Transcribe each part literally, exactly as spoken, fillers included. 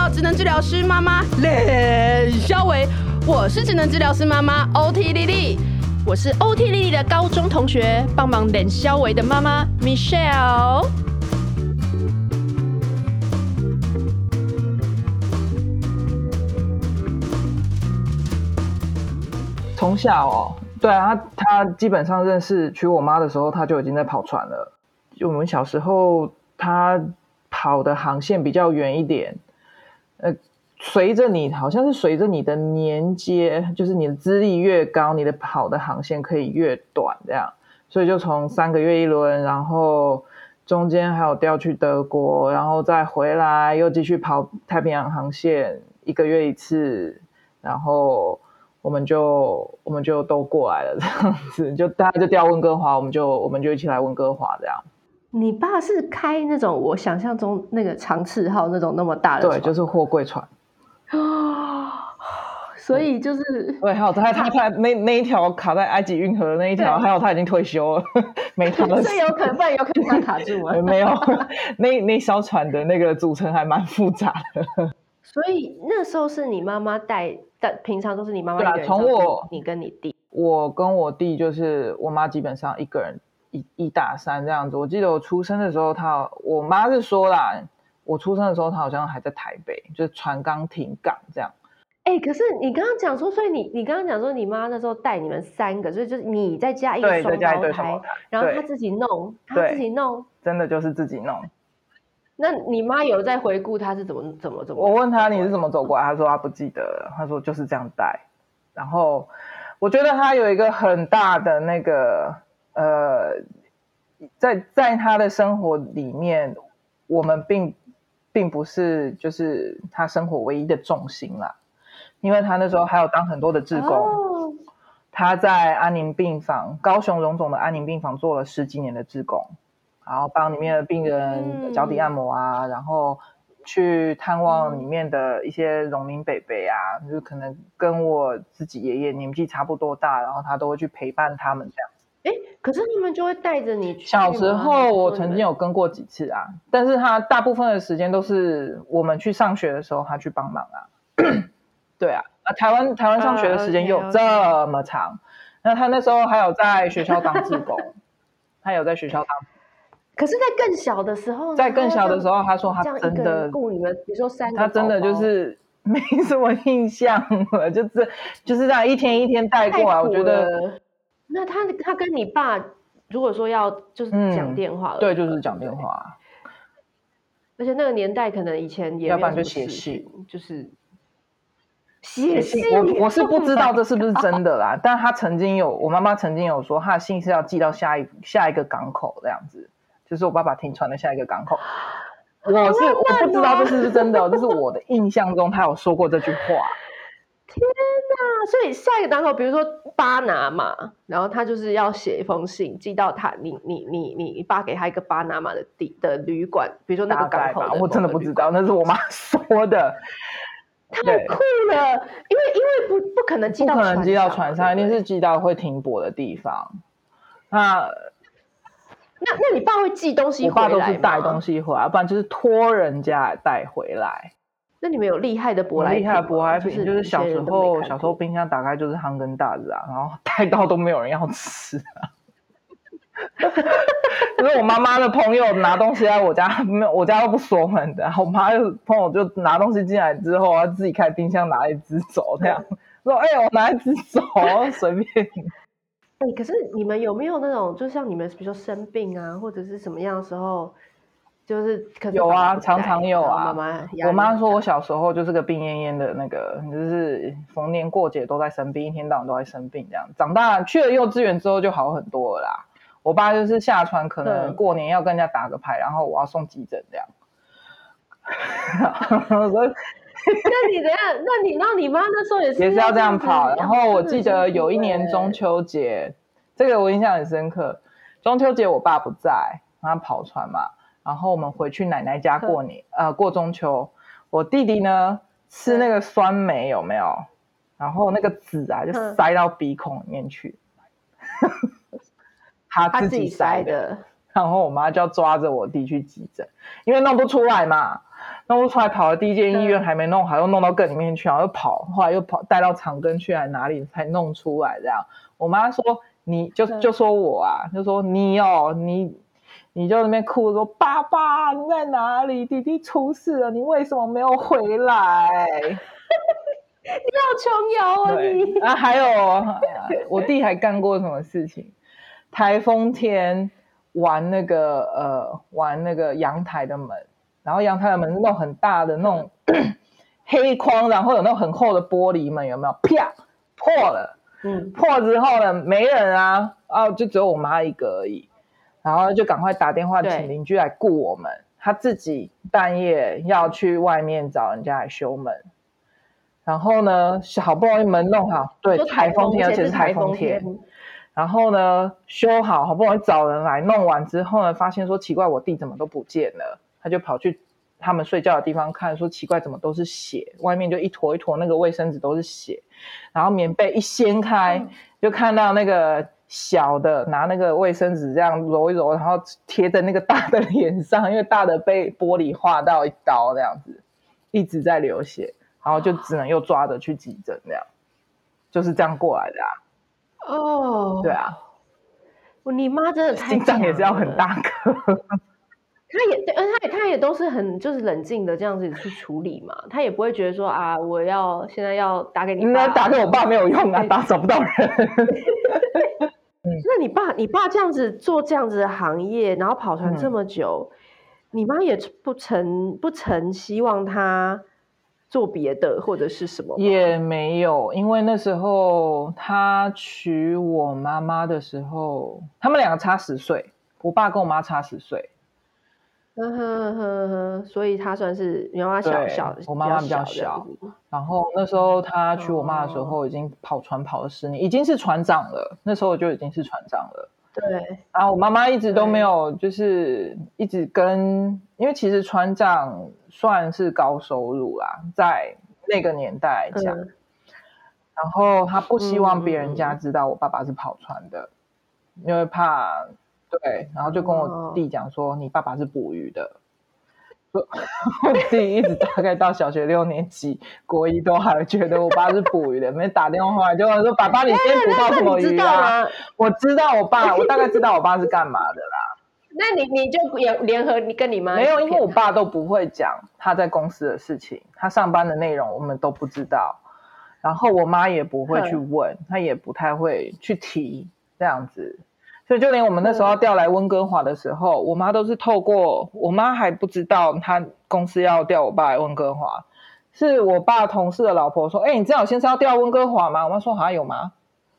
到职能治疗师妈妈冷肖维，我是职能治疗师妈妈 O T 丽丽， 我是 O T 丽丽的高中同学，帮忙冷肖维的妈妈 Michelle。 从小哦，对啊，他他基本上认识娶我妈的时候，他就已经在跑船了。就我们小时候，他跑的航线比较远一点，呃，随着你好像是随着你的年阶，就是你的资历越高，你的跑的航线可以越短，这样，所以就从三个月一轮，然后中间还有调去德国，然后再回来又继续跑太平洋航线，一个月一次，然后。我们就我们就都过来了，这样子，就大家就调温哥华，我们就我们就一起来温哥华这样。 你爸是开那种我想象中那个长次号那种那么大的船？ 对，就是货柜船。 所以就是对，还有他他他那那一条卡在埃及运河的那一条，还有他已经退休了，没他的事。 所以有可能，不然有可能他卡住了。 没有，那那艘船的那个组成还蛮复杂的。 所以那时候是你妈妈带，但平常都是你妈妈一个人照顾从我你跟你弟。 我跟我弟就是我妈基本上一个人一一打三这样子。我记得我出生的时候他，我妈是说啦，我出生的时候他好像还在台北，就是船刚停港这样。 哎、欸，可是你刚刚讲说，所以你你刚刚讲说你妈那时候带你们三个，所以就是你再加一个双胞胎，然后她自己弄，她自己弄， 真的就是自己弄。 那你妈有在回顾她是怎么怎么怎么？ 我问她你是怎么走过来，她说她不记得了，她说就是这样带。然后我觉得她有一个很大的那个呃，在在她的生活里面，我们并并不是就是她生活唯一的重心啦，因为她那时候还有当很多的志工。哦，她在安宁病房，高雄荣总的安宁病房做了十几年的志工。然后帮里面的病人脚底按摩啊，嗯、然后去探望里面的一些荣民伯伯啊，嗯、就是可能跟我自己爷爷年纪差不多大，然后他都会去陪伴他们这样。 哎，可是他们就会带着你去。 小时候我曾经有跟过几次啊，但是他大部分的时间都是我们去上学的时候他去帮忙啊。对啊，啊台湾台湾上学的时间又有这么长， uh, okay, okay. 那他那时候还有在学校当志工，他有在学校当。 可是，在更小的时候， 在更小的时候，他说他真的顾你们，比如说三个， 他真的就是没什么印象了，就是就是这样一天一天带过来。我觉得， 那他他跟你爸，如果说要就是讲电话了、 嗯，对，就是讲电话。 而且那个年代可能以前也没有，要不然就写信， 就是写信。 我我是不知道这是不是真的啦，但他曾经有，我妈妈曾经有说，他的信是要寄到下一下一个港口这样子。就是我爸爸停船的下一个港口，我是我不知道这是不是真的、哦，这是我的印象中他有说过这句话。 天哪！所以下一个港口，比如说巴拿马，然后他就是要写一封信寄到他，你你你你爸给他一个巴拿马的地的旅馆，比如说那个港口的， 我真的不知道，那是我妈说的。 太酷了，因为因为不不可能寄到船上， 不可能寄到船上，一定是寄到会停泊的地方。那。 那那你爸会寄东西回来吗？ 我爸都是带东西回来，不然就是托人家带回来。 那你们有厉害的舶来品？ 厉害的舶来品就是小时候小时候冰箱打开就是哈根达斯啊，然后带到都没有人要吃啊。就是我妈妈的朋友拿东西来我家，没有我家都不锁门的，我妈就朋友就拿东西进来之后，她自己开冰箱拿一只走，这样说哎、欸，我拿一只走，随便。 哎、欸，可是你们有没有那种，就像你们比如说生病啊，或者是什么样的时候，就是可是有啊，常常有啊。 妈妈， 我妈说我小时候就是个病恹恹的那个，就是逢年过节都在生病，一天到晚都在生病这样。长大去了幼稚园之后就好很多了啦。我爸就是下船，可能过年要跟人家打个牌，然后我要送急诊这样。 那你等下，那你那你妈那时候也是也是要这样跑。然后我记得有一年中秋节，这个我印象很深刻。中秋节我爸不在，他跑船嘛，然后我们回去奶奶家过年，呃，过中秋。我弟弟呢吃那个酸梅有没有？然后那个籽啊就塞到鼻孔里面去，他自己塞的。然后我妈就要抓着我弟去急诊，因为弄不出来嘛。 弄不出来，跑了第一间医院还没弄好，又弄到更里面去，然后又跑，后来又跑带到长庚去，还哪里才弄出来这样。我妈说你就就说我啊，就说你哦，你你就在那边哭说爸爸你在哪里？弟弟出事了，你为什么没有回来？ 你好琼瑶哦你。 啊，还有我弟还干过什么事情？台风天玩那个呃玩那个阳台的门，然后阳台的门是那种很大的那种、嗯、黑框，然后有那种很厚的玻璃门，有没有？啪破了，嗯，破之后呢没人啊，啊就只有我妈一个而已，然后就赶快打电话请邻居来顾我们，他自己半夜要去外面找人家来修门。然后呢，好不容易门弄好，对，台风天，而且是台风天。然后呢，修好，好不容易找人来弄完之后呢，发现说奇怪，我弟怎么都不见了。他就跑去他们睡觉的地方看，说奇怪，怎么都是血，外面就一坨一坨那个卫生纸都是血。然后棉被一掀开，嗯、就看到那个小的拿那个卫生纸这样揉一揉，然后贴在那个大的脸上，因为大的被玻璃划到一刀这样子，一直在流血。然后就只能又抓着去急诊，这样就是这样过来的啊。 哦， 对啊， 你妈真的太心脏也是要很大颗。 她也对，而且她也都是很就是冷静的这样子去处理嘛，她也不会觉得说啊，我要现在要打给你爸， 那打给我爸没有用啊，打找不到人。 那你爸你爸这样子做这样子的行业，然后跑船这么久，嗯、你妈也不曾不曾希望他做别的或者是什么？ 也没有，因为那时候他娶我妈妈的时候，他们两个差十岁，我爸跟我妈差十岁。 呵呵呵呵，所以他算是你妈妈小小， 我妈妈比较小。然后那时候他娶我妈的时候，已经跑船跑了十年，已经是船长了。那时候就已经是船长了。 对。 然后我妈妈一直都没有，就是一直跟，因为其实船长算是高收入啦，在那个年代来讲。嗯、然后他不希望别人家知道我爸爸是跑船的，嗯、因为怕。对，然后就跟我弟讲说，哦、你爸爸是捕鱼的。我弟一直大概到小学六年级，国一都还觉得我爸是捕鱼的，没打电话就问说：“爸爸，你今天捕到什么鱼啊？”我知道我爸，我大概知道我爸是干嘛的啦。 那你你就联联合你跟你妈没有，因为我爸都不会讲他在公司的事情，他上班的内容我们都不知道，然后我妈也不会去问，她也不太会去提这样子。所以就连我们那时候要调来温哥华的时候，我妈都是透过我妈还不知道她公司要调我爸来温哥华，是我爸同事的老婆说：“哎、欸，你知道我先生要调温哥华吗？”我妈说：“好像有吗？”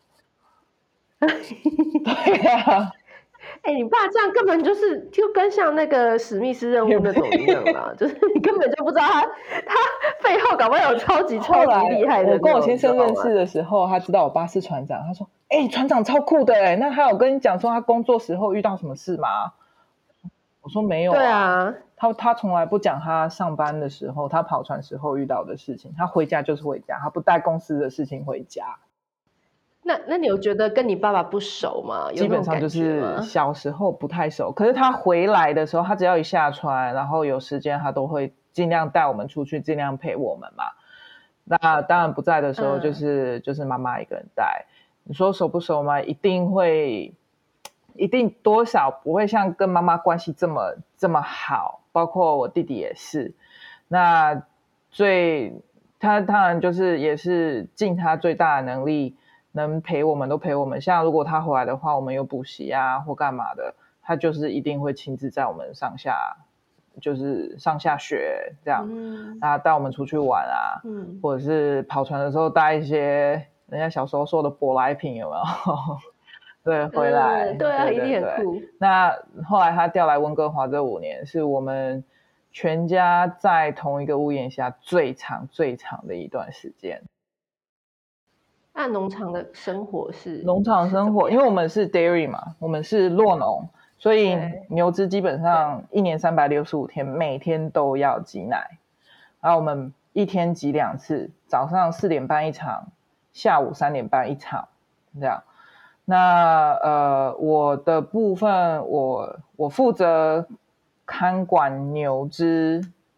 对呀、啊， 哎、欸，你爸这样根本就是就跟像那个史密斯任务那种一样啦，就是你根本就不知道他他背后搞不好有超级超级厉害的。 我跟我先生认识的时候，他知道我爸是船长，他说。哎、欸，船长超酷的哎！那他有跟你讲说他工作时候遇到什么事吗？我说没有、啊。 对啊， 他他从来不讲他上班的时候，他跑船时候遇到的事情。他回家就是回家，他不带公司的事情回家。 那那你有觉得跟你爸爸不熟吗？ 基本上就是小时候不太熟，可是他回来的时候，他只要一下船，然后有时间，他都会尽量带我们出去，尽量陪我们嘛。那当然不在的时候，就是、嗯、就是妈妈一个人带。你说熟不熟吗？一定会，一定多少不会像跟妈妈关系这么这么好，包括我弟弟也是。那最他当然就是也是尽他最大的能力，能陪我们都陪我们。像如果他回来的话，我们有补习啊或干嘛的，他就是一定会亲自在我们上下，就是上下学这样，嗯、啊带我们出去玩啊，嗯、或者是跑船的时候带一些。人家小时候说的舶来品有没有？对，回来、 嗯、对啊，对对对，一定很酷。 那后来他调来温哥华这五年，是我们全家在同一个屋檐下最长最长的一段时间。 那农场的生活是？ 农场生活，因为我们是 dairy 嘛，我们是酪农，所以牛只基本上一年三百六十五天，每天都要挤奶。然后我们一天挤两次，早上四点半一场。下午三点半一场，这样。那呃，我的部分，我我负责看管牛只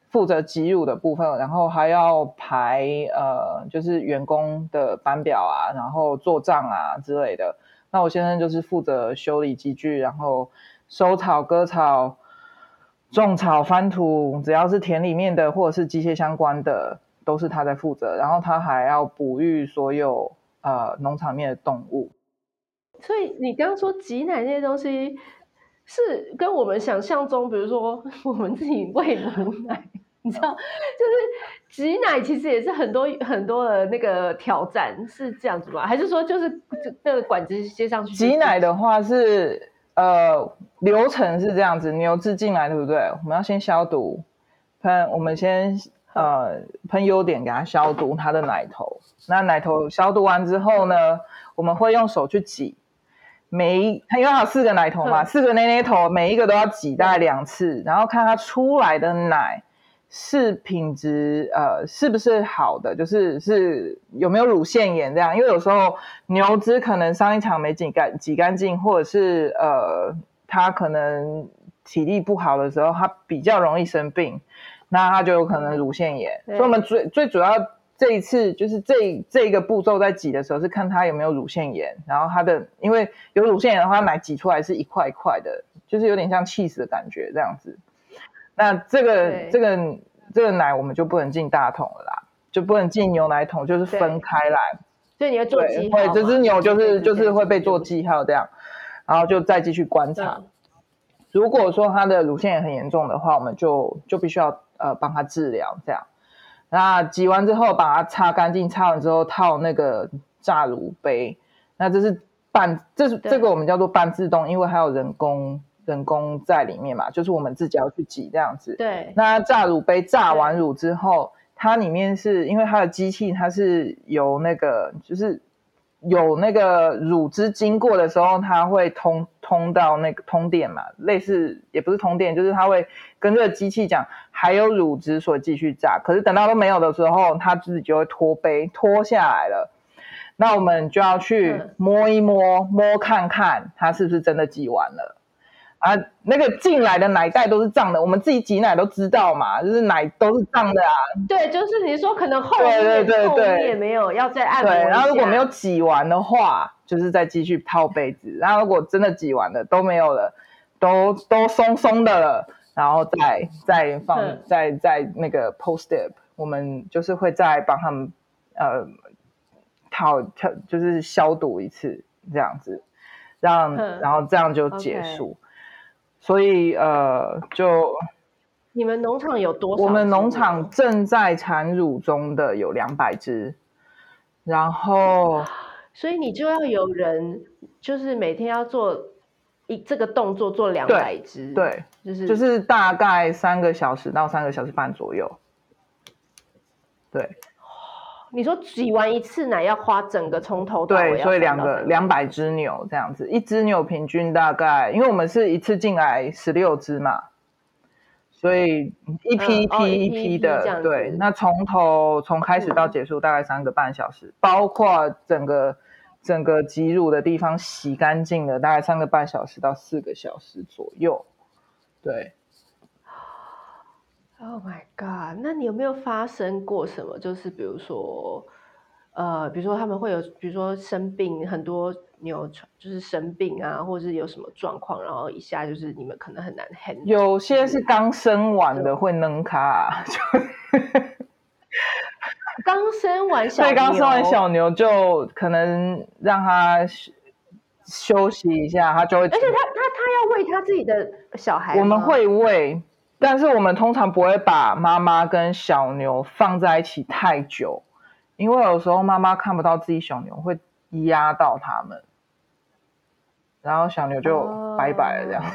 负责挤乳的部分，然后还要排呃就是员工的班表啊，然后做账啊之类的。那我先生就是负责修理机具，然后收草、割草、种草、翻土，只要是田里面的或者是机械相关的，都是他在负责。然后他还要哺育所有呃农场里面的动物。 所以你刚刚说挤奶那些东西，是跟我们想象中，比如说我们自己喂母奶，你知道，就是挤奶其实也是很多很多的那个挑战，是这样子吗？还是说就是就那个管子接上去？ 挤奶的话是呃流程是这样子，牛只进来对不对？我们要先消毒，喷我们先呃喷优碘给它消毒它的奶头。那奶头消毒完之后呢，我们会用手去挤。每一因为它有四个奶头嘛，四个奶奶头，每一个都要挤大概两次，然后看它出来的奶是品质呃是不是好的，就是是有没有乳腺炎这样。因为有时候牛只可能上一场没挤干挤干净，或者是呃它可能体力不好的时候，它比较容易生病，那它就有可能乳腺炎。所以我们最最主要。这一次就是这这一个步骤在挤的时候是看它有没有乳腺炎，然后它的因为有乳腺炎的话，奶挤出来是一块一块的，就是有点像cheese的感觉这样子。那这个这个这个奶我们就不能进大桶了啦，就不能进牛奶桶，就是分开来。 所以你要做记号， 对，这只牛就是就是会被做记号这样，然后就再继续观察。嗯、如果说它的乳腺炎很严重的话，我们就就必须要呃帮它治疗这样。那挤完之后把它擦干净，擦完之后套那个榨乳杯。那这是半，这是这个我们叫做半自动，因为还有人工人工在里面嘛，就是我们自己要去挤这样子。 对。 那榨乳杯榨完乳之后，它里面是因为它的机器它是由那个就是有那个乳汁经过的时候，它会通通到那个通电嘛，类似也不是通电，就是它会跟这个机器讲还有乳汁，所以继续榨。可是等到都没有的时候，它自己就会脱杯脱下来了。那我们就要去摸一摸，摸看看它是不是真的挤完了。啊，那个进来的奶袋都是胀的，我们自己挤奶都知道嘛，就是奶都是胀的啊。 对，就是你说可能后面对对对对后面没有要再按摩一下。 对，然后如果没有挤完的话，就是再继续泡杯子。然后如果真的挤完了都没有了，都都松松的了，然后再再放、嗯、再再那个 post step， 我们就是会再帮他们呃套就是消毒一次这样子，让、嗯、然后这样就结束。Okay. 所以呃，就你们农场有多少？ 我们农场正在产乳中的有两百只，然后所以你就要有人，就是每天要做一这个动作做两百只， 对， 就是就是大概三个小时到三个小时半左右，对。 你说挤完一次奶要花整个从头到尾， 对，所以两个两百只牛这样子，一只牛平均大概，因为我们是一次进来十六只嘛，所以一批一批、嗯哦、一批的，对，那从头从开始到结束大概三个半小时，嗯、包括整个整个挤乳的地方洗干净了，大概三个半小时到四个小时左右，对。 Oh my god！ 那你有没有发生过什么？就是比如说，呃，比如说他们会有，比如说生病，很多牛就是生病啊，或者是有什么状况，然后一下就是你们可能很难 handle。 有些是刚生完的会能卡、啊， 刚生完小牛， 对，刚生完小牛就可能让他休息一下，他就会。而且他他他要喂他自己的小孩吗？ 我们会喂。但是我们通常不会把妈妈跟小牛放在一起太久，因为有时候妈妈看不到自己小牛会压到他们，然后小牛就拜拜了这样。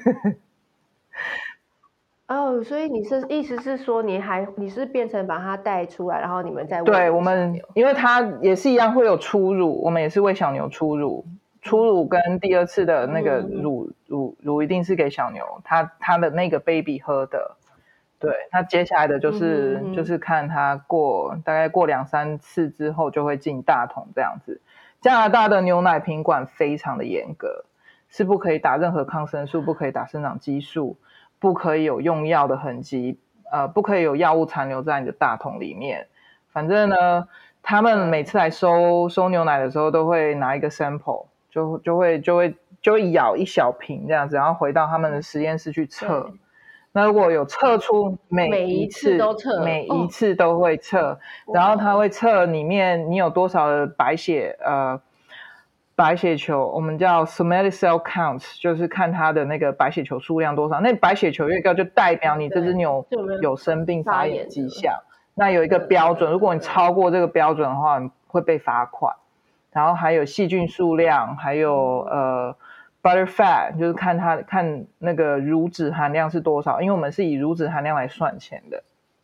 哦， oh, 所以你是意思是说你还你是变成把它带出来，然后你们再喂对我们，因为它也是一样会有初乳，我们也是喂小牛初乳。初乳跟第二次的那个乳、嗯、乳乳一定是给小牛，它它的那个 baby 喝的，对，那接下来的就是、嗯、就是看它过大概过两三次之后就会进大桶这样子。加拿大的牛奶品管非常的严格，是不可以打任何抗生素，不可以打生长激素，不可以有用药的痕迹， 呃不可以有药物残留在你的大桶里面。反正呢，他们每次来收收牛奶的时候，都会拿一个 sample， 就就会就会就会舀一小瓶这样子，然后回到他们的实验室去测。那如果有测出每一次每一次都测， 每一次都会测，哦、然后他会测里面你有多少的白血呃白血球，我们叫 somatic cell count， 就是看它的那个白血球数量多少。那白血球越高，就代表你这只牛有生病发炎迹象。那有一个标准，如果你超过这个标准的话，你会被罚款。然后还有细菌数量，还有呃。butter fat 就是看它看那个乳脂含量是多少，因为我们是以乳脂含量来算钱的，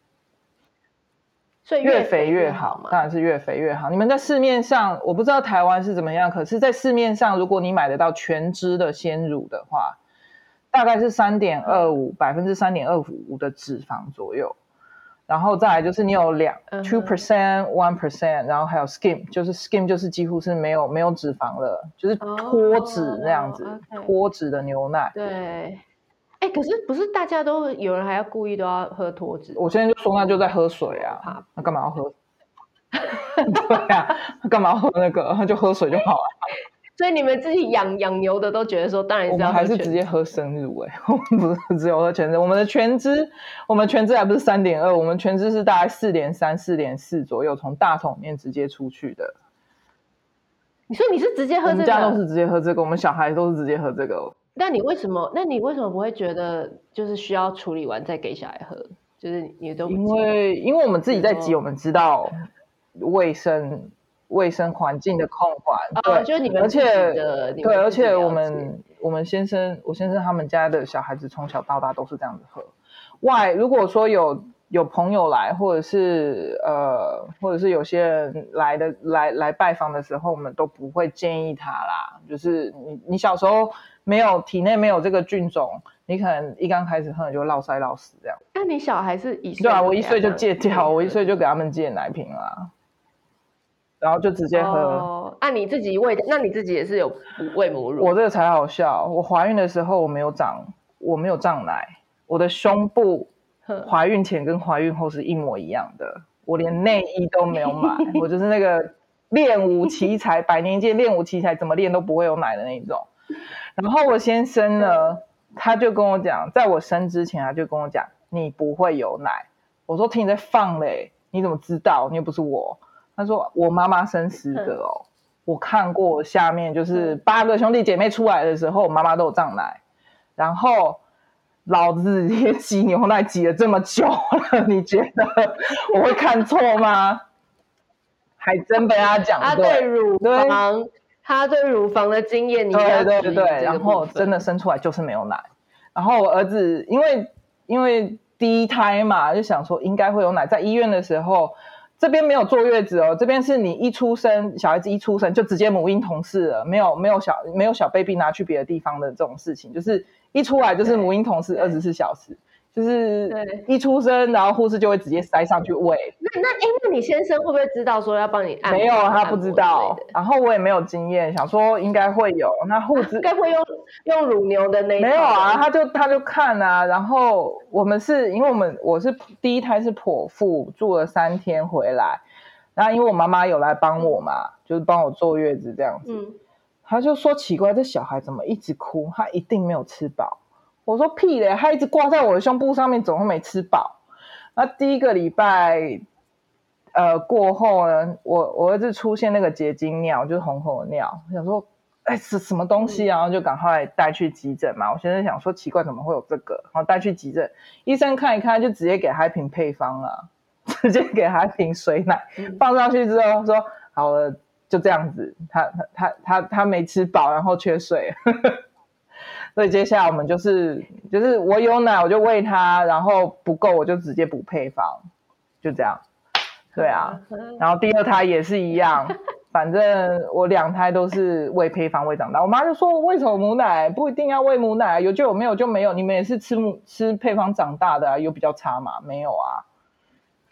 所以越肥越好嘛，当然是越肥越好。你们在市面上，我不知道台湾是怎么样，可是在市面上，如果你买得到全脂的鲜乳的话，大概是三点二五百分之三点二五的脂肪左右。然后再来就是你有两 two percent one percent， 然后还有 skim， 就是 skim 就是几乎是没有没有脂肪了，就是脱脂那样子， oh, okay. 脱脂的牛奶。 对，哎，可是不是大家都有人还要故意都要喝脱脂？ 我现在就说那就在喝水啊，那干嘛要喝？对啊，干嘛要喝那个？那就喝水就好了。 所以你们自己养养牛的都觉得说，当然是要喝全脂。我们还是直接喝生乳哎、欸，我们不是只有喝全脂。我们的全脂，我们全脂还不是三点二，我们全脂是大概四点三、四点四左右，从大桶里面直接出去的。 你说你是直接喝这个？ 我们家都是直接喝这个，我们小孩都是直接喝这个。 那你为什么？那你为什么不会觉得就是需要处理完再给小孩喝？就是你都不因为因为我们自己在挤，我们知道卫生。卫生环境的控管， 对，哦、就是你们自己的， 对，而且我们我们先生，我先生他们家的小孩子从小到大都是这样子喝。外，如果说有有朋友来，或者是呃，或者是有些人来的来来拜访的时候，我们都不会建议他啦。就是你你小时候没有体内没有这个菌种，你可能一刚开始喝你就落腮落死这样。 那你小孩是一岁？ 对啊，我一岁就戒掉，我一岁就给他们戒奶瓶啦。然后就直接喝。 哦，那、啊、你自己喂，那你自己也是有喂母乳？ 我这个才好笑，我怀孕的时候我没有长，我没有胀奶，我的胸部怀孕前跟怀孕后是一模一样的，我连内衣都没有买，我就是那个练武奇才，百年界练武奇才，怎么练都不会有奶的那种。然后我先生呢，他就跟我讲，在我生之前他就跟我讲，你不会有奶。我说听你在放嘞，你怎么知道？你又不是我。他说我妈妈生十个哦、嗯，我看过下面就是八个兄弟姐妹出来的时候，我妈妈都有胀奶，然后老子也挤牛奶挤了这么久了，你觉得我会看错吗？还真被他讲对， 他对乳房，他对乳房的经验，你对对对，然后真的生出来就是没有奶。然后我儿子因为因为第一胎嘛，就想说应该会有奶，在医院的时候。这边没有坐月子哦，这边是你一出生，小孩子一出生就直接母婴同室了，没有没有小没有小 baby 拿去别的地方的这种事情，就是一出来就是母婴同室二十四小时，就是一出生然后护士就会直接塞上去喂。 那那哎，那你先生会不会知道说要帮你按摩？ 没有，他不知道。然后我也没有经验，想说应该会有。那护士该不会用用乳牛的那一套？ 没有啊，他就他就看啊。然后我们是因为我们我是第一胎是剖腹，住了三天回来。然后因为我妈妈有来帮我嘛，就是帮我坐月子这样子。嗯，他就说奇怪，这小孩怎么一直哭？他一定没有吃饱。我说屁嘞，他一直挂在我的胸部上面，怎么会没吃饱？那第一个礼拜，呃过后呢，我我儿子出现那个结晶尿，就是红红的尿，我想说，哎，是什么东西啊？然后就赶快带去急诊嘛。我现在想说奇怪，怎么会有这个？然后带去急诊，医生看一看，就直接给他一瓶配方了，直接给他一瓶水奶，放上去之后说好了，就这样子。他他他他没吃饱，然后缺水。所以接下来我们就是就是我有奶我就喂他，然后不够我就直接补配方，就这样。对啊，然后第二胎也是一样，反正我两胎都是喂配方喂长大。我妈就说为什么母奶不一定要喂母奶，有就有，没有就没有，你们也是吃母吃配方长大的啊，有比较差吗？没有啊。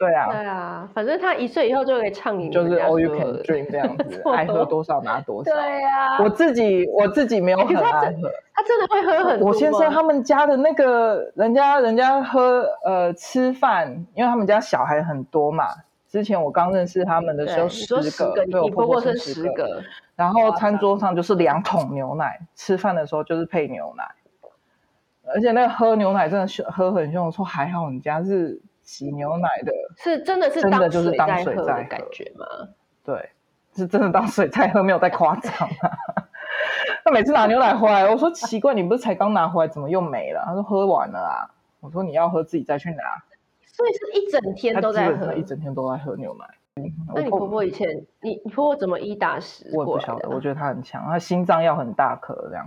对啊， 对啊，反正他一岁以后就可以畅饮， 就是 all you can drink 这样子，爱喝多少拿多少。 对啊， 我自己我自己没有很爱喝， 他真的会喝很多吗？ 我先生他们家的那个人家人家喝呃吃饭，因为他们家小孩很多嘛。之前我刚认识他们的时候，十个， 对，我婆婆生十个， 然后餐桌上就是两桶牛奶，吃饭的时候就是配牛奶，而且那个喝牛奶真的喝很凶。我说还好你家是洗牛奶的， 是真的是真的就是当水在喝的感觉吗？ 对，是真的当水在喝，没有在夸张啊。他每次拿牛奶回来，我说奇怪，你不是才刚拿回来，怎么又没了？他说喝完了啊。我说你要喝自己再去拿。 所以是一整天都在喝， 一整天都在喝牛奶。 那你婆婆以前，你你婆婆怎么一打十？ 我也不晓得，我觉得她很强，她心脏要很大颗这样。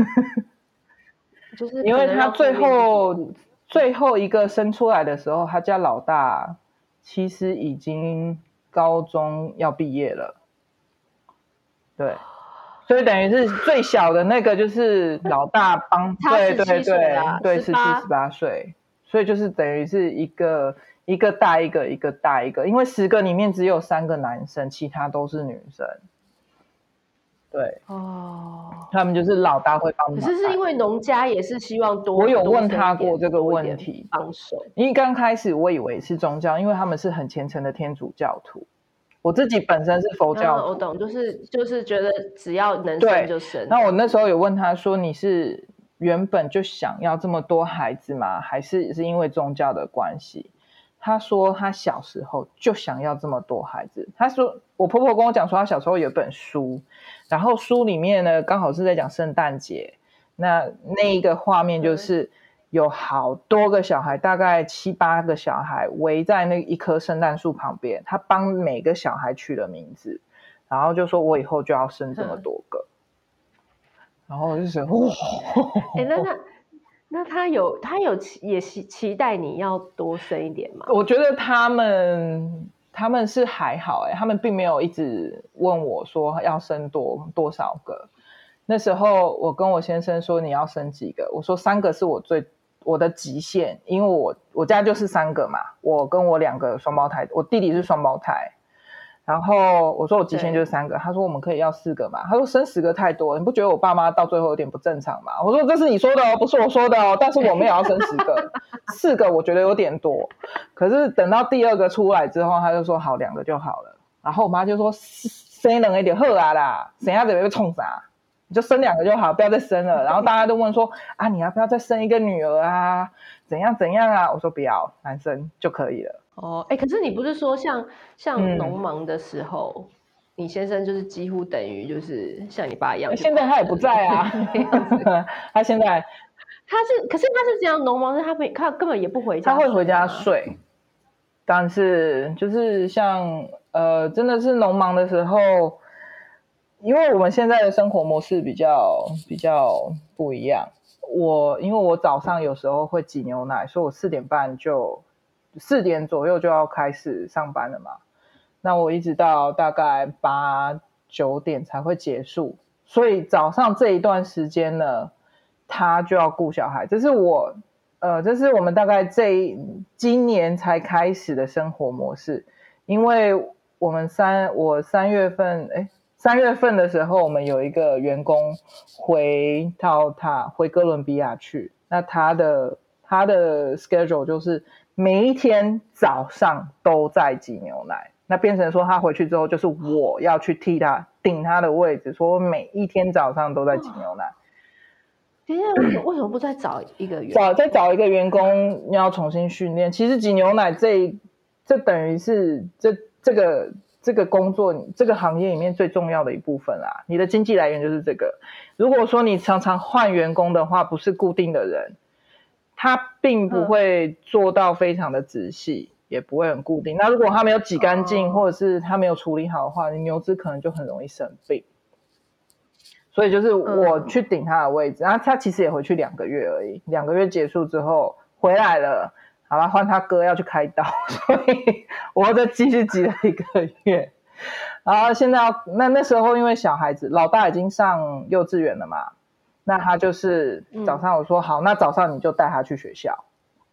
就是因为她最后最后一个生出来的时候，她家老大其实已经高中要毕业了，对，所以等于是最小的那个就是老大帮，对对对对，十七十八岁。所以就是等于是一个一个大一个一个大一个，因为十个里面只有三个男生，其他都是女生。对哦，他们就是老大会帮忙。 可是是因为农家也是希望多， 我有问他过这个问题， 帮手。 因为刚开始我以为是宗教，因为他们是很虔诚的天主教徒。我自己本身是佛教徒， 我懂，就是就是觉得只要能生就生。 那我那时候有问他说：“你是？”原本就想要这么多孩子吗？还是是因为宗教的关系？他说他小时候就想要这么多孩子。他说我婆婆跟我讲说，他小时候有一本书，然后书里面呢刚好是在讲圣诞节，那那一个画面就是有好多个小孩，大概七八个小孩围在那一棵圣诞树旁边，他帮每个小孩取了名字，然后就说我以后就要生这么多个。然后我就觉得，哇！ 哎、欸，那他那他有他有也期待你要多生一点吗？ 我觉得他们他们是还好、欸，哎，他们并没有一直问我说要生多多少个。那时候我跟我先生说你要生几个，我说三个是我最我的极限，因为我我家就是三个嘛，我跟我两个双胞胎，我弟弟是双胞胎。然后我说我极限就是三个，他说我们可以要四个嘛，他说生十个太多，你不觉得我爸妈到最后有点不正常吗？我说这是你说的哦，不是我说的哦，但是我没有要生十个，四个我觉得有点多。可是等到第二个出来之后，他就说好，两个就好了。然后我妈就说生两个一点好啊啦，生下子被冲啥？你就生两个就好，不要再生了。然后大家都问说啊，你要不要再生一个女儿啊？怎样怎样啊？我说不要，男生就可以了。 哦，哎，可是你不是说像像农忙的时候、嗯，你先生就是几乎等于就是像你爸一样？ 现在他也不在啊，他现在他是，可是他是这样农忙，是他没他根本也不回家， 他会回家睡，但是就是像呃，真的是农忙的时候，因为我们现在的生活模式比较比较不一样。我因为我早上有时候会挤牛奶，所以我四点半就。四点左右就要开始上班了嘛，那我一直到大概八九点才会结束，所以早上这一段时间呢，他就要顾小孩，这是我呃，这是我们大概这今年才开始的生活模式，因为我们三我三月份哎三月份的时候，我们有一个员工回到他回哥伦比亚去，那他的他的 schedule 就是。每一天早上都在挤牛奶，那变成说他回去之后就是我要去替他顶他的位置，说每一天早上都在挤牛奶。 等一下，为什么为什么不再找一个员工？ 找再找一个员工要重新训练。其实挤牛奶这这等于是这这个这个工作这个行业里面最重要的一部分啦。你的经济来源就是这个。如果说你常常换员工的话，不是固定的人。他并不会做到非常的仔细、嗯、也不会很固定。那如果他没有挤干净、哦、或者是他没有处理好的话，你牛只可能就很容易生病。所以就是我去顶他的位置、嗯、然后他其实也回去两个月而已，两个月结束之后回来了，好了，换他哥要去开刀，所以我再继续挤了一个月。然后现在要那那时候因为小孩子老大已经上幼稚园了嘛，那他就是早上我说、嗯、好，那早上你就带他去学校，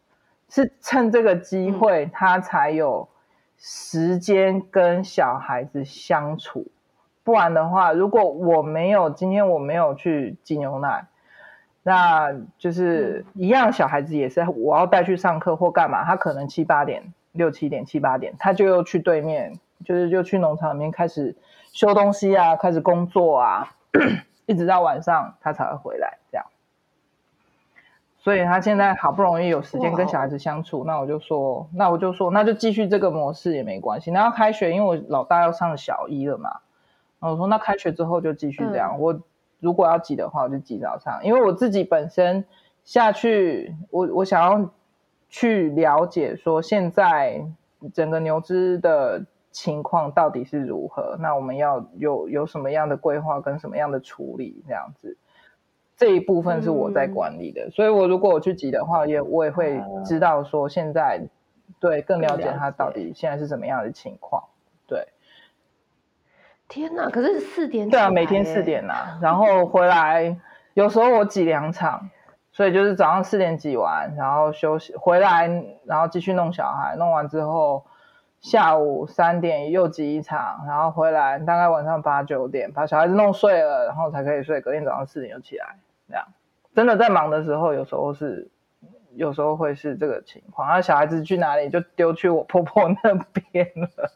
是趁这个机会，他才有时间跟小孩子相处。不然的话，如果我没有今天我没有去挤牛奶，那就是一样，小孩子也是我要带去上课或干嘛，他可能七八点、六七点、七八点，他就又去对面，就是就去农场里面开始修东西啊，开始工作啊，一直到晚上他才会回来，这样。所以他现在好不容易有时间跟小孩子相处，那我就说，那我就说，那就继续这个模式也没关系。然后开学，因为我老大要上小一了嘛，然后我说那开学之后就继续这样。嗯、我如果要挤的话，我就挤早上，因为我自己本身下去，我我想要去了解说现在整个牛只的情况到底是如何，那我们要有有什么样的规划跟什么样的处理这样子。这一部分是我在管理的、嗯、所以我如果我去挤的话也我也会知道说现在、嗯、对更了解他到底现在是什么样的情况。对， 天哪，可是四点对啊，每天四点啊，然后回来有时候我挤两场，所以就是早上四点挤完，然后休息回来，然后继续弄小孩，弄完之后下午三点又挤一场，然后回来大概晚上八九点把小孩子弄睡了，然后才可以睡，隔天早上四点就起来。这样真的在忙的时候，有时候是有时候会是这个情况，然后小孩子去哪里就丢去我婆婆那边了。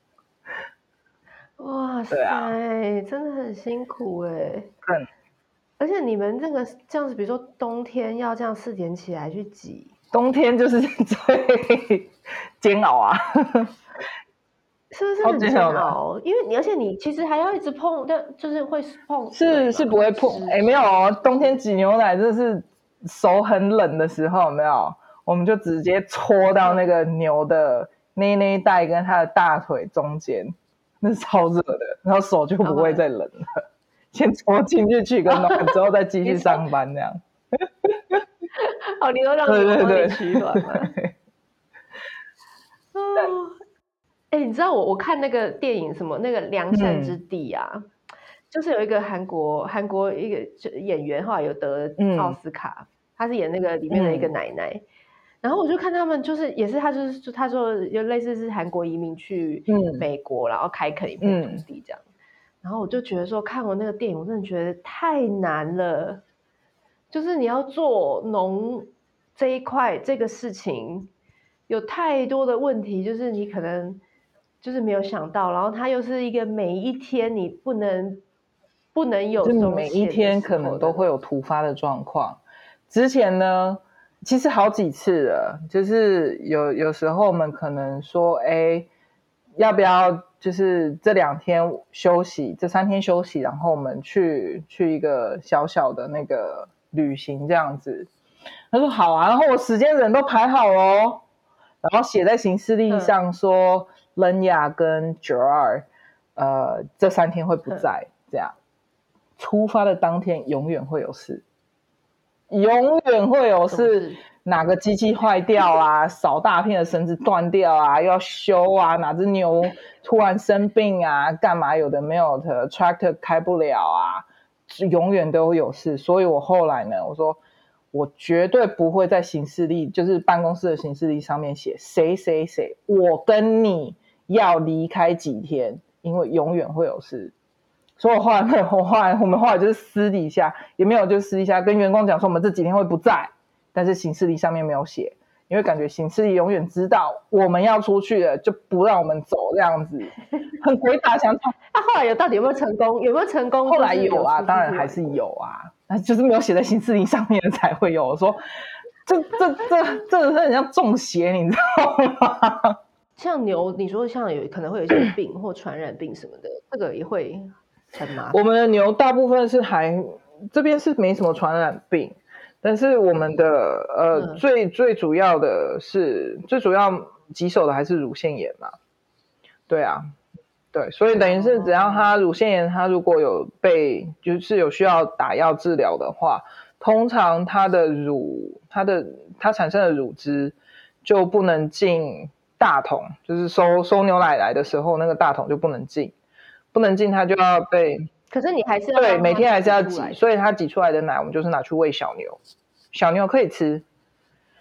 哇塞、啊、真的很辛苦哎、欸。 嗯， 而且你们这个这样子，比如说冬天要这样四点起来去挤， 冬天就是最煎熬啊。 是不是很煎熬？因为你而且你其实还要一直碰，但就是会碰， 是是不会碰。哎，没有哦，冬天挤牛奶真的是手很冷的时候，有没有？我们就直接戳到那个牛的内内带跟它的大腿中间，那是超热的，然后手就不会再冷了。Okay. 先戳进去取个暖之后再继续上班这样。 哦，你都让牛帮你取暖吗？哦。哎、欸，你知道我我看那个电影什么那个良善之地啊、嗯，就是有一个韩国韩国一个演员后来有得奥斯卡、嗯，他是演那个里面的一个奶奶，嗯、然后我就看他们就是也是他就是他说有类似是韩国移民去美国、嗯、然后开垦一片土地这样、嗯，然后我就觉得说看完那个电影我真的觉得太难了，就是你要做农这一块这个事情有太多的问题，就是你可能。就是没有想到，然后它又是一个每一天你不能不能有松懈的时候， 每一天可能都会有突发的状况。之前呢，其实好几次了，就是有有时候我们可能说，哎，要不要就是这两天休息，这三天休息，然后我们去去一个小小的那个旅行这样子。他说好啊，然后我时间人都排好了，然后写在行事历上说。嗯伦雅跟九二，呃，这三天会不在，这样出发的当天永远会有事，永远会有事，哪个机器坏掉啊，扫大片的绳子断掉啊，又要修啊，哪只牛突然生病啊，干嘛有的没有的 ，tractor 开不了啊，永远都有事。所以我后来呢，我说我绝对不会在行事历，就是办公室的行事历上面写谁谁谁，我跟你。要离开几天，因为永远会有事。所以我后来没有，我后来我们后来就是私底下也没有，就是私底下跟员工讲说我们这几天会不在，但是行事历上面没有写，因为感觉行事历永远知道我们要出去了，就不让我们走这样子，很鬼打墙。 那、啊、后来有到底有没有成功？有没有成功？ 后来有啊，当然还是有啊，那就是没有写在行事历上面的才会有。我说这这这这很像中邪，你知道吗？ 像牛，你说像有可能会有一些病或传染病什么的，这个也会很麻烦。 我们的牛大部分是还这边是没什么传染病，但是我们的呃、嗯、最最主要的是最主要棘手的还是乳腺炎嘛。对啊，对，所以等于是只要它乳腺炎，它如果有被就是有需要打药治疗的话，通常它的乳它的它产生的乳汁就不能进。大桶就是收收牛奶来的时候，那个大桶就不能进，不能进，它就要被。 可是你还是要对，每天还是要挤，所以它挤出来的奶，我们就是拿去喂小牛，小牛可以吃。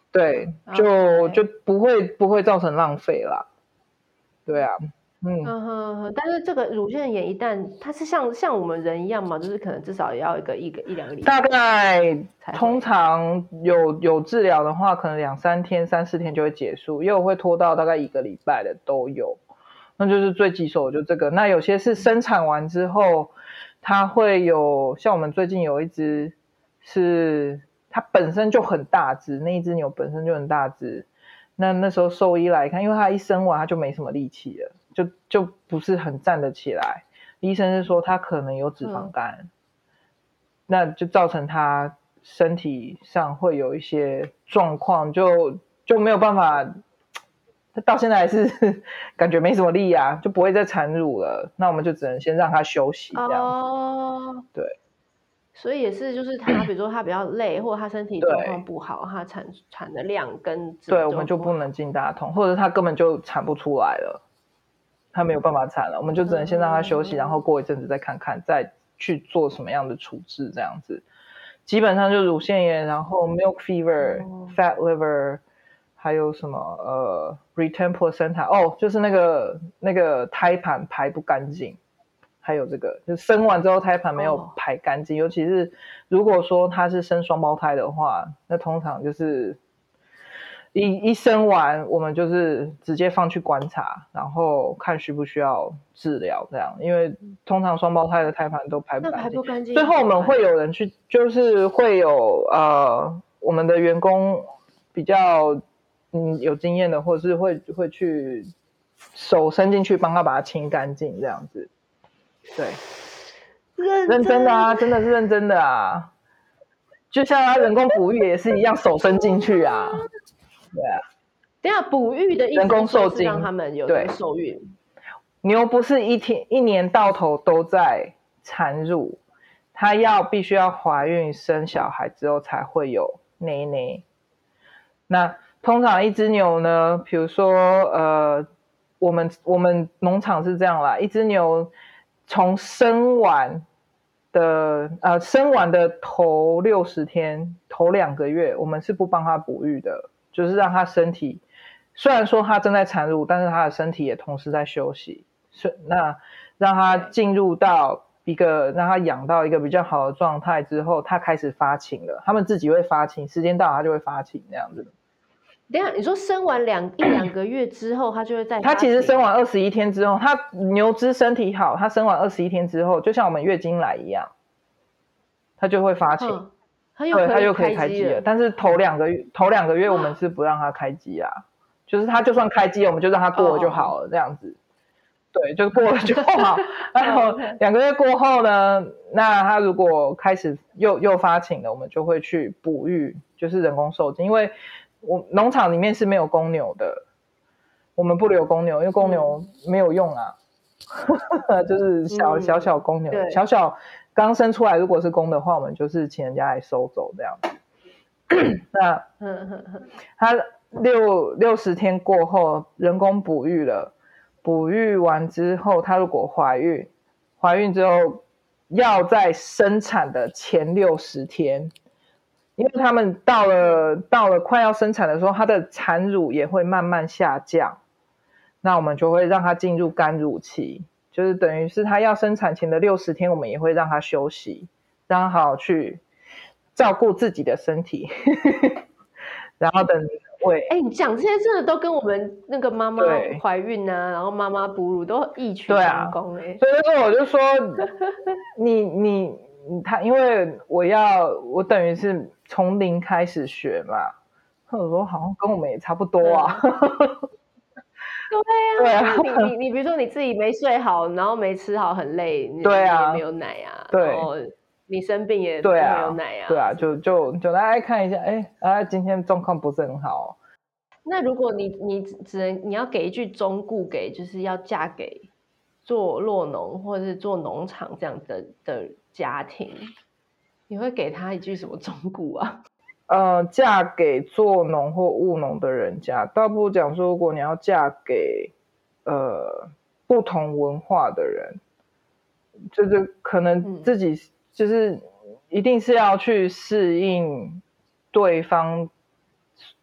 对，就 OK 就不会不会造成浪费啦。对啊，嗯， 嗯哼哼，但是这个乳腺炎一旦它是像像我们人一样嘛，就是可能至少也要一个一个一两个礼拜， 大概才会通常有有治疗的话，可能两三天、三四天就会结束，也有会拖到大概一个礼拜的都有。那就是最棘手的就这个。那有些是生产完之后，它会有像我们最近有一只是它本身就很大只，那一只牛本身就很大只。那那时候兽医来看，因为它一生完它就没什么力气了，就就不是很站得起来。医生是说它可能有脂肪肝，嗯、那就造成它身体上会有一些状况，就就没有办法。他到现在还是感觉没什么力啊，就不会再产乳了。那我们就只能先让他休息这样。哦，对。 所以也是，就是他，比如说他比较累，或者他身体状况不好，他产产的量跟对，我们就不能进大筒，或者他根本就产不出来了，他没有办法产了，我们就只能先让他休息，嗯、然后过一阵子再看看，再去做什么样的处置这样子。基本上就乳腺炎，然后 milk fever、fat liver。还有什么呃 return placenta 哦，就是那个那个胎盘排不干净，还有这个就生完之后胎盘没有排干净，哦、尤其是如果说他是生双胞胎的话，那通常就是一一生完我们就是直接放去观察，然后看需不需要治疗这样，因为通常双胞胎的胎盘都排不干净，干净最后我们会有人去，就是会有呃我们的员工比较。嗯，有经验的，或者是会会去手伸进去帮他把它清干净，这样子。对， 认真认真的啊，真的是认真的啊。就像他人工哺育也是一样，手伸进去啊。对啊。 等一下哺育的意思人工受精， 让他们有在受孕。 牛不是一天一年到头都在产乳，它要必须要怀孕生小孩之后才会有内内。那通常一只牛呢，比如说呃，我们我们农场是这样啦，一只牛从生完的呃生完的头六十天，头两个月，我们是不帮它哺育的，就是让它身体虽然说它正在产乳，但是它的身体也同时在休息，是那让它进入到一个让它养到一个比较好的状态之后，它开始发情了，它们自己会发情，时间到了它就会发情这样子。 等一下，你说生完两一两个月之后，它就会再发情？ 它其实生完二十一天之后，它牛只身体好，它生完二十一天之后，就像我们月经来一样，它就会发情，嗯、 它又可以对，它就可以开机了。但是头两个月，头两个月我们是不让它开机啊，就是它就算开机，我们就让它过了就好了，这样子。对，就过了就好。然后两个月过后呢，那它如果开始又又发情了，我们就会去哺育，就是人工受精，因为。我农场里面是没有公牛的，我们不留公牛，因为公牛没有用啊，嗯、就是小小小公牛，嗯、小小刚生出来，如果是公的话，我们就是请人家来收走这样子。那它六六十天过后，人工哺育了，哺育完之后，它如果怀孕，怀孕之后要在生产的前六十天。因为他们到了到了快要生产的时候，它的产乳也会慢慢下降，那我们就会让它进入干乳期，就是等于是它要生产前的六十天，我们也会让它休息，让它好好去照顾自己的身体，然后等喂。 哎，你讲这些真的都跟我们那个妈妈怀孕啊，然后妈妈哺乳都异曲同工哎、欸。 所以那时候我就说，你你他，因为我要我等于是。从零开始学嘛，我说好像跟我们也差不多啊。 嗯、对啊，对啊，你你你比如说你自己没睡好，然后没吃好，很累， 对啊， 你也没有奶啊， 对， 然后你生病也没有奶啊， 对啊，就就就大家看一下，哎，啊，今天状况不是很好。 那如果你你只能你要给一句忠告给就是要嫁给做酪农或者是做农场这样的的家庭。你会给他一句什么忠告啊？ 呃，嫁给做农或务农的人家，倒不如讲说，如果你要嫁给呃不同文化的人，就是可能自己、嗯、就是一定是要去适应对方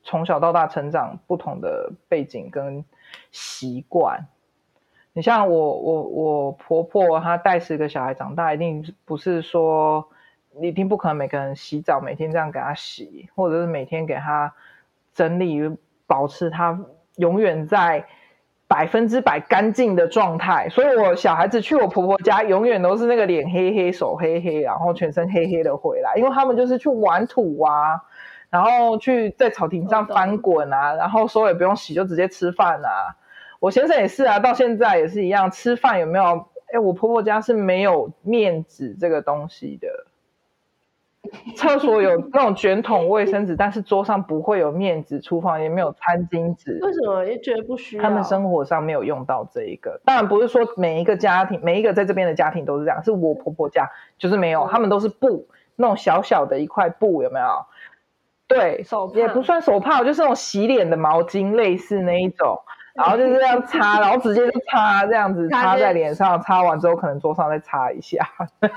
从小到大成长不同的背景跟习惯。你像我我我婆婆她带十个小孩长大，一定不是说一定不可能每个人洗澡每天这样给他洗，或者是每天给他整理，保持他永远在百分之百干净的状态。所以我小孩子去我婆婆家永远都是那个脸黑黑手黑黑，然后全身黑黑的回来，因为他们就是去玩土啊，然后去在草坪上翻滚啊，然后手也不用洗就直接吃饭啊。我先生也是啊，到现在也是一样，吃饭有没有？哎，我婆婆家是没有面纸这个东西的，厕所有那种卷筒卫生纸，但是桌上不会有面纸，厨房也没有餐巾纸。 为什么？也觉得不需要。 他们生活上没有用到这一个，当然不是说每一个家庭，每一个在这边的家庭都是这样，是我婆婆家就是没有，他们都是布，那种小小的一块布，有没有？对， 手帕也不算手帕，就是那种洗脸的毛巾，类似那一种。然后就是这样擦，然后直接就擦，这样子擦在脸上，擦完之后可能桌上再擦一下。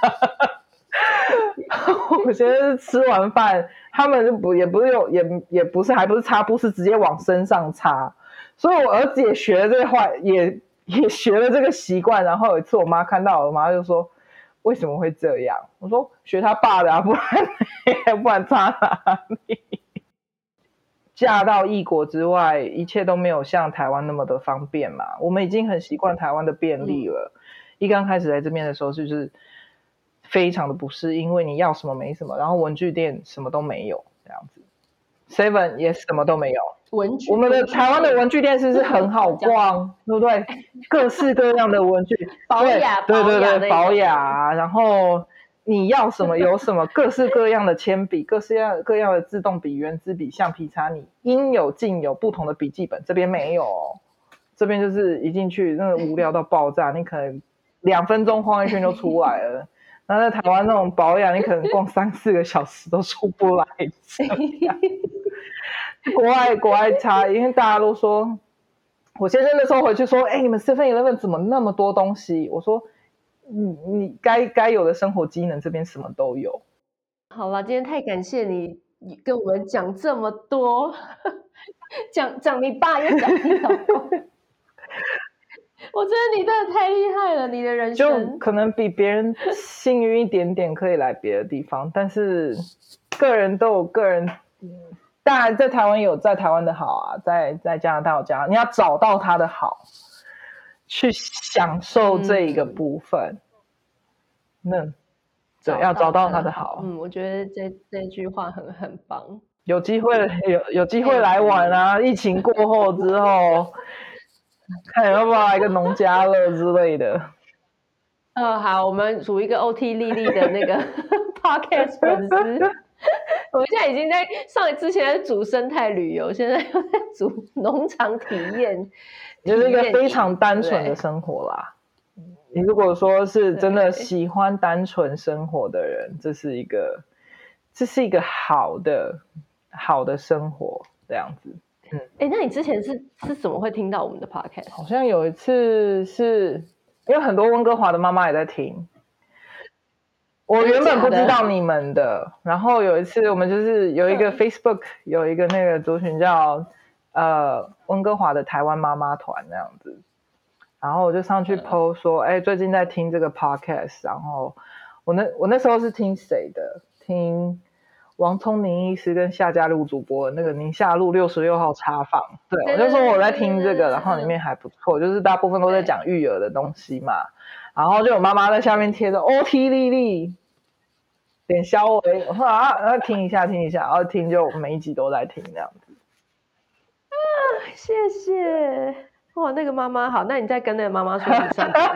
我现在是吃完饭，他们就不也不是有也也不是还不是擦布，是直接往身上擦。所以我儿子也学了这个话，也也学了这个习惯。然后有一次我妈看到，我妈就说：“为什么会这样？”我说：“学他爸的啊，不然不然擦哪里？”嫁到异国之外，一切都没有像台湾那么的方便嘛。我们已经很习惯台湾的便利了。嗯、一刚开始来这边的时候，就是非常的不适，因为你要什么没什么，然后文具店什么都没有，这样子 ，seven 也什么都没有。 文具， 我们的台湾的文具店是不是很好逛，对不对？各式各样的文具， 保雅， 对对对对，保雅，然后。你要什么有什么，各式各样的铅笔，各式各样的自动笔、圆珠笔、橡皮擦，你应有尽有。不同的笔记本，这边没有、哦，这边就是一进去那个无聊到爆炸，你可能两分钟晃一圈就出来了。然后在台湾那种保养，你可能逛三四个小时都出不来。国外国外差，因为大家都说，我先生那时候回去说，哎，你们 seven eleven 怎么那么多东西？我说。你你该该有的生活机能这边什么都有。 好了，今天太感谢你跟我们讲这么多，讲讲你爸又讲你老公，我觉得你真的太厉害了，你的人生就可能比别人幸运一点点，可以来别的地方，但是个人都有个人，当然在台湾有在台湾的好啊，在在加拿大有加拿大，你要找到他的好。去享受这一个部分，那、嗯、对，要找到他的好。 嗯，我觉得这这句话很很棒。 有机会有有机会来玩啊！疫情过后之后，看有没有来一个农家乐之类的。 呃，好，我们组一个 O T 丽丽的那个 podcast 粉丝。我们现在已经在上一之前在组生态旅游，现在又在组农场体验。 就是一个非常单纯的生活啦。你如果说是真的喜欢单纯生活的人，这是一个，这是一个好的好的生活这样子。 嗯，哎，那你之前是是怎么会听到我们的 podcast？ 好像有一次是因为很多温哥华的妈妈也在听。我原本不知道你们的，然后有一次我们就是有一个 Facebook 有一个那个族群叫。呃，温哥华的台湾妈妈团那样子，然后我就上去 po 说，哎、嗯，最近在听这个 podcast， 然后我那我那时候是听谁的？听王聪宁医师跟夏嘉璐主播那个宁夏路六十六号茶坊，对，我就说我在听这个，然后里面还不错，就是大部分都在讲育儿的东西嘛，然后就有妈妈在下面贴着 O T 丽丽，点消维，我说啊，听一下听一下，然后听就每一集都在听这样子。 谢谢哇，那个妈妈好，那你再跟那个妈妈说你上封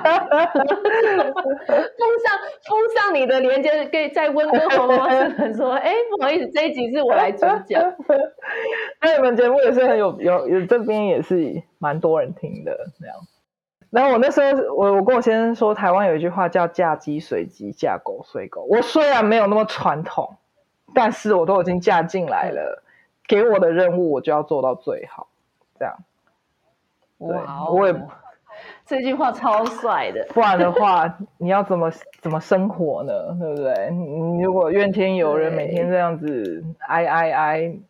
上封上你的连接，可以在温哥华妈妈社团说，哎，不好意思，这一集是我来主讲。 那你们节目也是很有有有，这边也是蛮多人听的这样。然后我那时候我我跟我先生说，台湾有一句话叫嫁鸡随鸡，嫁狗随狗。我虽然没有那么传统，但是我都已经嫁进来了，给我的任务我就要做到最好。这样， 哇， 我也这句话超帅的。 不然的话，你要怎么怎么生活呢？对不对？你如果怨天尤人，每天这样子哀哀哀，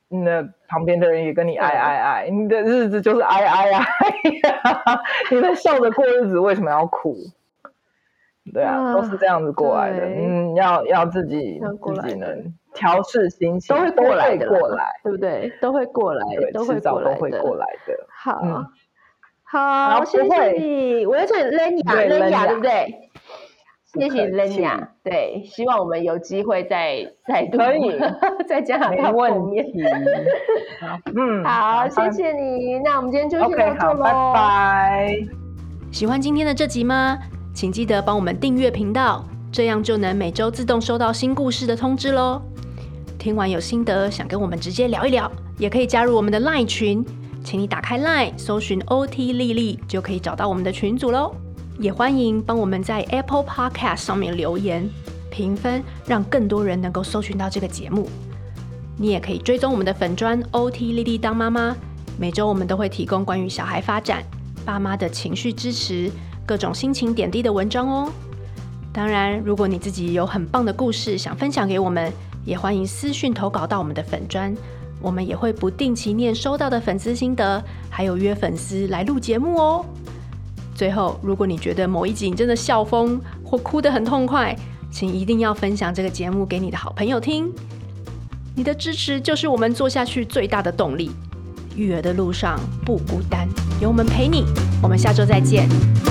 那旁边的人也跟你爱爱爱，你的日子就是爱爱爱呀，你在笑着过日子，为什么要哭？对啊，啊都是这样子过来的。嗯，要要自己自己能调试心情， 都会过来的， 过来， 对不对？都会过来， 对， 都会过来的，都会过来的。 好， 嗯、 好，谢谢你。我要叫你 Lenya，Lenya 对不对？谢谢 Lenya， 对，希望我们有机会再再度可以在加拿大碰面。 嗯， 好，谢谢你。那我们今天就先到这咯， 拜拜。 喜欢今天的这集吗？请记得帮我们订阅频道，这样就能每周自动收到新故事的通知咯。听完有心得，想跟我们直接聊一聊，也可以加入我们的 LINE 群，请你打开 LINE 搜寻 O T 丽丽，就可以找到我们的群组咯。也欢迎帮我们在 Apple Podcast 上面留言评分，让更多人能够搜寻到这个节目。你也可以追踪我们的粉专 O T 丽丽当妈妈，每周我们都会提供关于小孩发展、爸妈的情绪支持、各种心情点滴的文章哦。当然，如果你自己有很棒的故事想分享给我们，也欢迎私讯投稿到我们的粉专，我们也会不定期念收到的粉丝心得，还有约粉丝来录节目哦。最后，如果你觉得某一集你真的笑疯或哭得很痛快，请一定要分享这个节目给你的好朋友听。你的支持就是我们做下去最大的动力。育儿的路上不孤单，有我们陪你。我们下周再见。